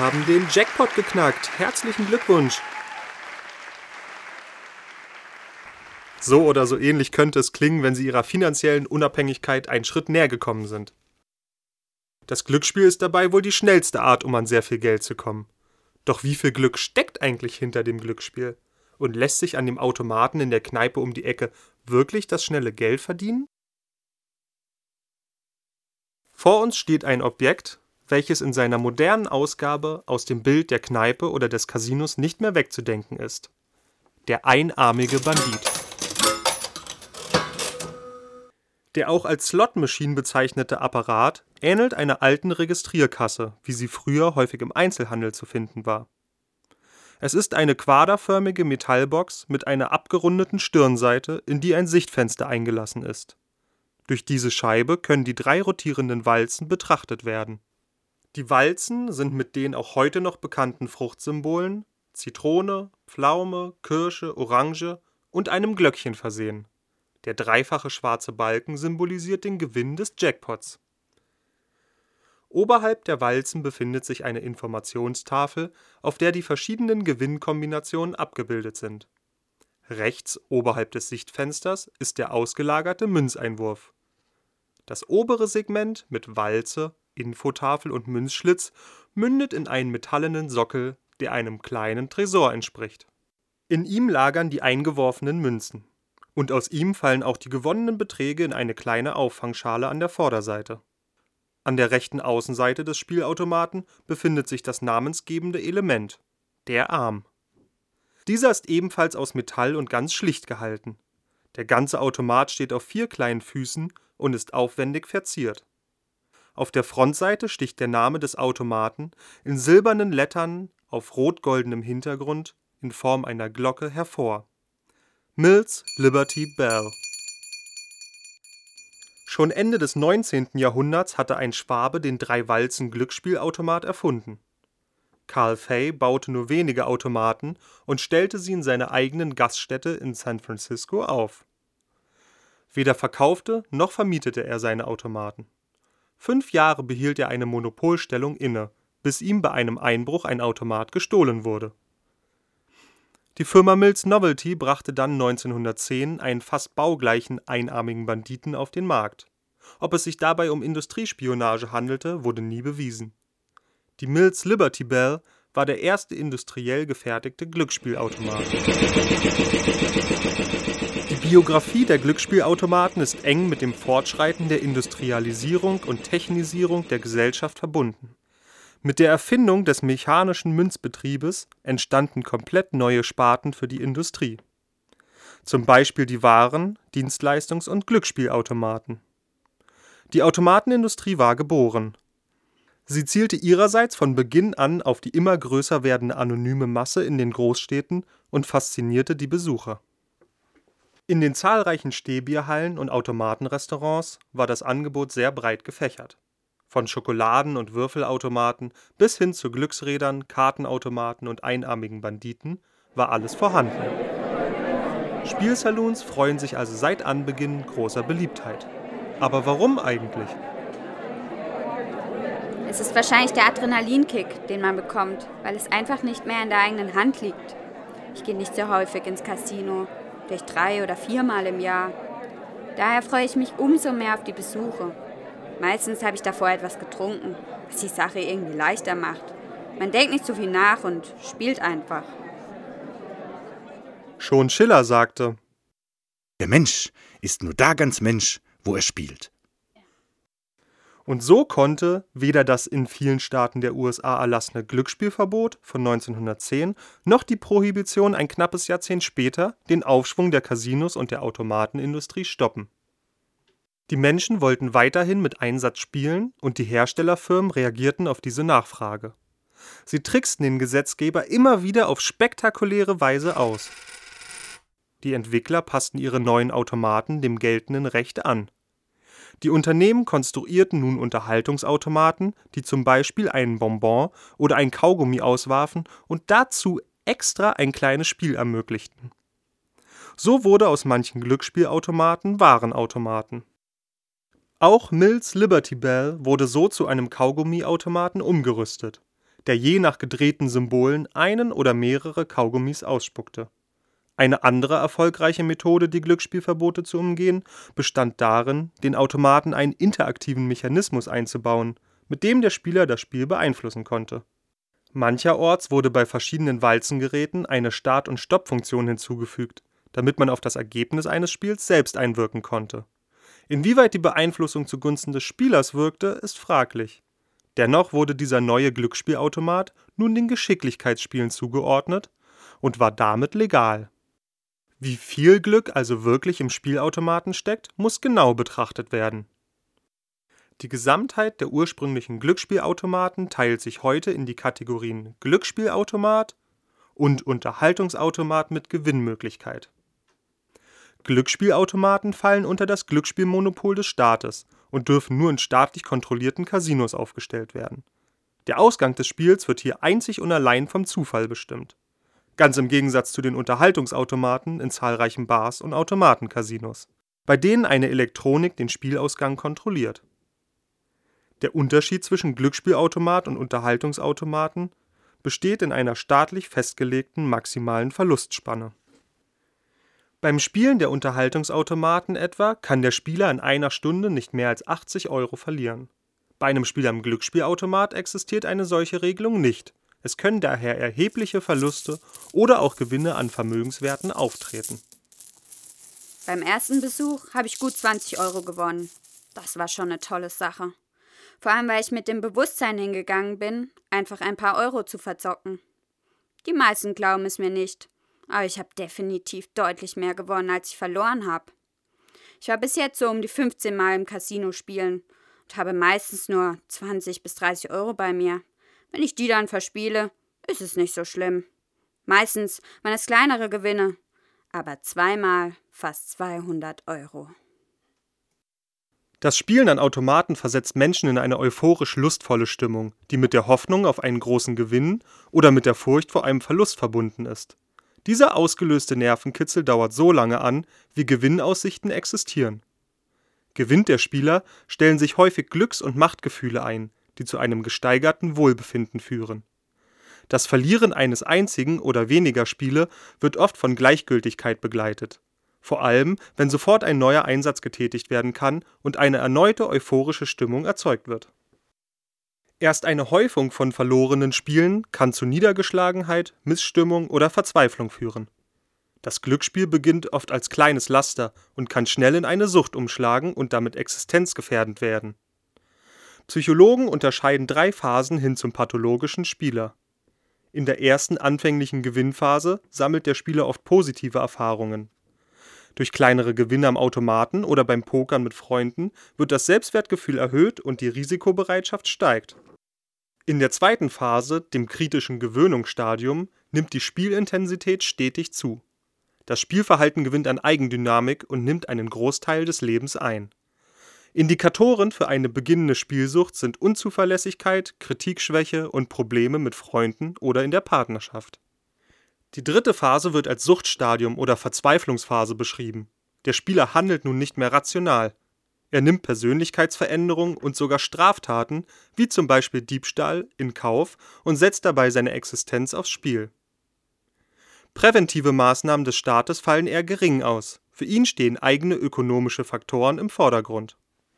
haben den Jackpot geknackt. Herzlichen Glückwunsch! So oder so ähnlich könnte es klingen, wenn Sie Ihrer finanziellen Unabhängigkeit einen Schritt näher gekommen sind. Das Glücksspiel ist dabei wohl die schnellste Art, um an sehr viel Geld zu kommen. Doch wie viel Glück steckt eigentlich hinter dem Glücksspiel? Und lässt sich an dem Automaten in der Kneipe um die Ecke wirklich das schnelle Geld verdienen? Vor uns steht ein Objekt, welches in seiner modernen Ausgabe aus dem Bild der Kneipe oder des Casinos nicht mehr wegzudenken ist. Der einarmige Bandit. Der auch als Slot-Machine bezeichnete Apparat ähnelt einer alten Registrierkasse, wie sie früher häufig im Einzelhandel zu finden war. Es ist eine quaderförmige Metallbox mit einer abgerundeten Stirnseite, in die ein Sichtfenster eingelassen ist. Durch diese Scheibe können die 3 rotierenden Walzen betrachtet werden. Die Walzen sind mit den auch heute noch bekannten Fruchtsymbolen Zitrone, Pflaume, Kirsche, Orange und einem Glöckchen versehen. Der dreifache schwarze Balken symbolisiert den Gewinn des Jackpots. Oberhalb der Walzen befindet sich eine Informationstafel, auf der die verschiedenen Gewinnkombinationen abgebildet sind. Rechts oberhalb des Sichtfensters ist der ausgelagerte Münzeinwurf. Das obere Segment mit Walze, Infotafel und Münzschlitz mündet in einen metallenen Sockel, der einem kleinen Tresor entspricht. In ihm lagern die eingeworfenen Münzen. Und aus ihm fallen auch die gewonnenen Beträge in eine kleine Auffangschale an der Vorderseite. An der rechten Außenseite des Spielautomaten befindet sich das namensgebende Element, der Arm. Dieser ist ebenfalls aus Metall und ganz schlicht gehalten. Der ganze Automat steht auf 4 kleinen Füßen und ist aufwendig verziert. Auf der Frontseite sticht der Name des Automaten in silbernen Lettern auf rot-goldenem Hintergrund in Form einer Glocke hervor. Mills Liberty Bell. Schon Ende des 19. Jahrhunderts hatte ein Schwabe den 3-Walzen-Glücksspielautomat erfunden. Carl Fay baute nur wenige Automaten und stellte sie in seiner eigenen Gaststätte in San Francisco auf. Weder verkaufte noch vermietete er seine Automaten. 5 Jahre behielt er eine Monopolstellung inne, bis ihm bei einem Einbruch ein Automat gestohlen wurde. Die Firma Mills Novelty brachte dann 1910 einen fast baugleichen einarmigen Banditen auf den Markt. Ob es sich dabei um Industriespionage handelte, wurde nie bewiesen. Die Mills Liberty Bell war der erste industriell gefertigte Glücksspielautomat. Die Biografie der Glücksspielautomaten ist eng mit dem Fortschreiten der Industrialisierung und Technisierung der Gesellschaft verbunden. Mit der Erfindung des mechanischen Münzbetriebes entstanden komplett neue Sparten für die Industrie. Zum Beispiel die Waren-, Dienstleistungs- und Glücksspielautomaten. Die Automatenindustrie war geboren. Sie zielte ihrerseits von Beginn an auf die immer größer werdende anonyme Masse in den Großstädten und faszinierte die Besucher. In den zahlreichen Stehbierhallen und Automatenrestaurants war das Angebot sehr breit gefächert. Von Schokoladen- und Würfelautomaten bis hin zu Glücksrädern, Kartenautomaten und einarmigen Banditen war alles vorhanden. Spielsaloons freuen sich also seit Anbeginn großer Beliebtheit. Aber warum eigentlich? Es ist wahrscheinlich der Adrenalinkick, den man bekommt, weil es einfach nicht mehr in der eigenen Hand liegt. Ich gehe nicht so häufig ins Casino, vielleicht 3 oder 4 Mal im Jahr. Daher freue ich mich umso mehr auf die Besuche. Meistens habe ich davor etwas getrunken, was die Sache irgendwie leichter macht. Man denkt nicht so viel nach und spielt einfach. Schon Schiller sagte: Der Mensch ist nur da ganz Mensch, wo er spielt. Und so konnte weder das in vielen Staaten der USA erlassene Glücksspielverbot von 1910 noch die Prohibition ein knappes Jahrzehnt später den Aufschwung der Casinos und der Automatenindustrie stoppen. Die Menschen wollten weiterhin mit Einsatz spielen und die Herstellerfirmen reagierten auf diese Nachfrage. Sie tricksten den Gesetzgeber immer wieder auf spektakuläre Weise aus. Die Entwickler passten ihre neuen Automaten dem geltenden Recht an. Die Unternehmen konstruierten nun Unterhaltungsautomaten, die zum Beispiel einen Bonbon oder ein Kaugummi auswarfen und dazu extra ein kleines Spiel ermöglichten. So wurde aus manchen Glücksspielautomaten Warenautomaten. Auch Mills Liberty Bell wurde so zu einem Kaugummiautomaten umgerüstet. der je nach gedrehten Symbolen einen oder mehrere Kaugummis ausspuckte. Eine andere erfolgreiche Methode, die Glücksspielverbote zu umgehen, bestand darin, den Automaten einen interaktiven Mechanismus einzubauen, mit dem der Spieler das Spiel beeinflussen konnte. Mancherorts wurde bei verschiedenen Walzengeräten eine Start- und Stoppfunktion hinzugefügt, damit man auf das Ergebnis eines Spiels selbst einwirken konnte. Inwieweit die Beeinflussung zugunsten des Spielers wirkte, ist fraglich. Dennoch wurde dieser neue Glücksspielautomat nun den Geschicklichkeitsspielen zugeordnet und war damit legal. Wie viel Glück also wirklich im Spielautomaten steckt, muss genau betrachtet werden. Die Gesamtheit der ursprünglichen Glücksspielautomaten teilt sich heute in die Kategorien Glücksspielautomat und Unterhaltungsautomat mit Gewinnmöglichkeit. Glücksspielautomaten fallen unter das Glücksspielmonopol des Staates und dürfen nur in staatlich kontrollierten Casinos aufgestellt werden. Der Ausgang des Spiels wird hier einzig und allein vom Zufall bestimmt. Ganz im Gegensatz zu den Unterhaltungsautomaten in zahlreichen Bars und Automatencasinos, bei denen eine Elektronik den Spielausgang kontrolliert. Der Unterschied zwischen Glücksspielautomat und Unterhaltungsautomaten besteht in einer staatlich festgelegten maximalen Verlustspanne. Beim Spielen der Unterhaltungsautomaten etwa kann der Spieler in einer Stunde nicht mehr als 80 € verlieren. Bei einem Spiel am Glücksspielautomat existiert eine solche Regelung nicht. Es können daher erhebliche Verluste oder auch Gewinne an Vermögenswerten auftreten. Beim ersten Besuch habe ich gut 20 € gewonnen. Das war schon eine tolle Sache. Vor allem, weil ich mit dem Bewusstsein hingegangen bin, einfach ein paar Euro zu verzocken. Die meisten glauben es mir nicht, aber ich habe definitiv deutlich mehr gewonnen, als ich verloren habe. Ich war bis jetzt so um die 15 Mal im Casino spielen und habe meistens nur 20 bis 30 € bei mir. Wenn ich die dann verspiele, ist es nicht so schlimm. Meistens waren es kleinere Gewinne, aber zweimal fast 200 €. Das Spielen an Automaten versetzt Menschen in eine euphorisch lustvolle Stimmung, die mit der Hoffnung auf einen großen Gewinn oder mit der Furcht vor einem Verlust verbunden ist. Dieser ausgelöste Nervenkitzel dauert so lange an, wie Gewinnaussichten existieren. Gewinnt der Spieler, stellen sich häufig Glücks- und Machtgefühle ein, die zu einem gesteigerten Wohlbefinden führen. Das Verlieren eines einzigen oder weniger Spiele wird oft von Gleichgültigkeit begleitet. Vor allem, wenn sofort ein neuer Einsatz getätigt werden kann und eine erneute euphorische Stimmung erzeugt wird. Erst eine Häufung von verlorenen Spielen kann zu Niedergeschlagenheit, Missstimmung oder Verzweiflung führen. Das Glücksspiel beginnt oft als kleines Laster und kann schnell in eine Sucht umschlagen und damit existenzgefährdend werden. Psychologen unterscheiden 3 Phasen hin zum pathologischen Spieler. In der ersten anfänglichen Gewinnphase sammelt der Spieler oft positive Erfahrungen. Durch kleinere Gewinne am Automaten oder beim Pokern mit Freunden wird das Selbstwertgefühl erhöht und die Risikobereitschaft steigt. In der zweiten Phase, dem kritischen Gewöhnungsstadium, nimmt die Spielintensität stetig zu. Das Spielverhalten gewinnt an Eigendynamik und nimmt einen Großteil des Lebens ein. Indikatoren für eine beginnende Spielsucht sind Unzuverlässigkeit, Kritikschwäche und Probleme mit Freunden oder in der Partnerschaft. Die dritte Phase wird als Suchtstadium oder Verzweiflungsphase beschrieben. Der Spieler handelt nun nicht mehr rational. Er nimmt Persönlichkeitsveränderungen und sogar Straftaten, wie zum Beispiel Diebstahl, in Kauf und setzt dabei seine Existenz aufs Spiel. Präventive Maßnahmen des Staates fallen eher gering aus. Für ihn stehen eigene ökonomische Faktoren im Vordergrund.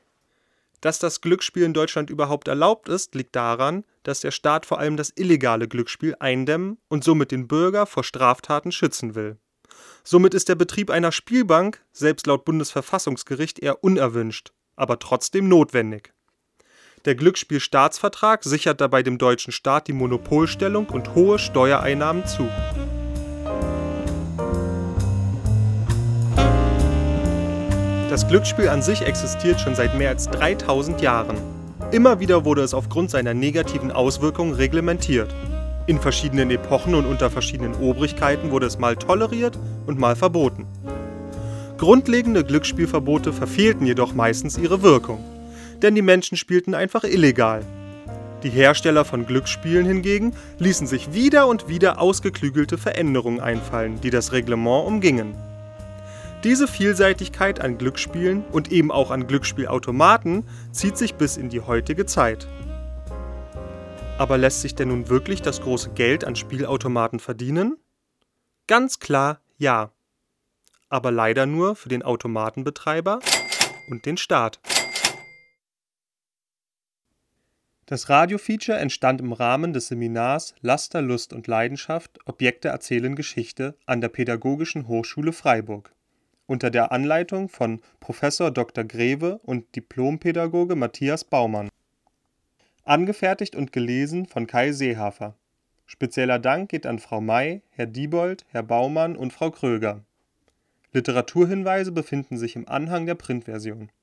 Dass das Glücksspiel in Deutschland überhaupt erlaubt ist, liegt daran, dass der Staat vor allem das illegale Glücksspiel eindämmen und somit den Bürger vor Straftaten schützen will. Somit ist der Betrieb einer Spielbank, selbst laut Bundesverfassungsgericht, eher unerwünscht, aber trotzdem notwendig. Der Glücksspielstaatsvertrag sichert dabei dem deutschen Staat die Monopolstellung und hohe Steuereinnahmen zu. Das Glücksspiel an sich existiert schon seit mehr als 3000 Jahren. Immer wieder wurde es aufgrund seiner negativen Auswirkungen reglementiert. In verschiedenen Epochen und unter verschiedenen Obrigkeiten wurde es mal toleriert und mal verboten. Grundlegende Glücksspielverbote verfehlten jedoch meistens ihre Wirkung, denn die Menschen spielten einfach illegal. Die Hersteller von Glücksspielen hingegen ließen sich wieder und wieder ausgeklügelte Veränderungen einfallen, die das Reglement umgingen. Diese Vielseitigkeit an Glücksspielen und eben auch an Glücksspielautomaten zieht sich bis in die heutige Zeit. Aber lässt sich denn nun wirklich das große Geld an Spielautomaten verdienen? Ganz klar ja. Aber leider nur für den Automatenbetreiber und den Staat. Das Radiofeature entstand im Rahmen des Seminars Laster, Lust und Leidenschaft – Objekte erzählen Geschichte an der Pädagogischen Hochschule Freiburg unter der Anleitung von Prof. Dr. Grewe und Diplompädagoge Matthias Baumann. Angefertigt und gelesen von Kai Seehafer. Spezieller Dank geht an Frau May, Herr Diebold, Herr Baumann und Frau Kröger. Literaturhinweise befinden sich im Anhang der Printversion.